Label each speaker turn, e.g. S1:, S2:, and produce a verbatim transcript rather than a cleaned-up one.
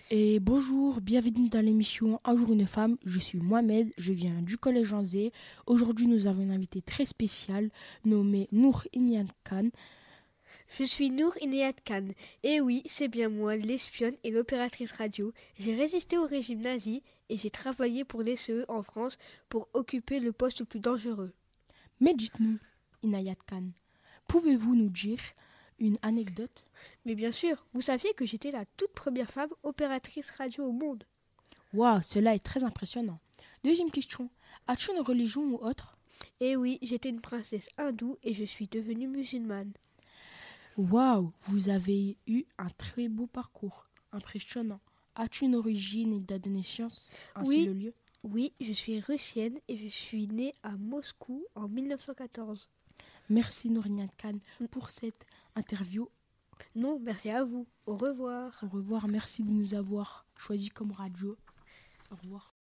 S1: Et bonjour, bienvenue dans l'émission Un jour une femme. Je suis Mohamed, je viens du collège Jean Zé. Aujourd'hui, nous avons une invitée très spéciale nommée Nour Inayat Khan.
S2: Je suis Nour Inayat Khan. Et oui, c'est bien moi, l'espionne et l'opératrice radio. J'ai résisté au régime nazi et j'ai travaillé pour l'E S E en France pour occuper le poste le plus dangereux.
S1: Mais dites-nous, Inayat Khan, pouvez-vous nous dire une anecdote?
S2: Mais bien sûr, vous saviez que j'étais la toute première femme opératrice radio au monde.
S1: Waouh, cela est très impressionnant. Deuxième question, as-tu une religion ou autre?
S2: Et oui, j'étais une princesse hindoue et je suis devenue musulmane.
S1: Waouh, vous avez eu un très beau parcours, impressionnant. As-tu une origine et une date de naissance, ainsi
S2: Oui.
S1: le lieu?
S2: Oui, je suis russienne et je suis née à Moscou en dix-neuf cent quatorze.
S1: Merci Nour Inayat Khan pour cette interview.
S2: Non, merci à vous. Au revoir.
S1: Au revoir, merci de nous avoir choisis comme radio. Au revoir.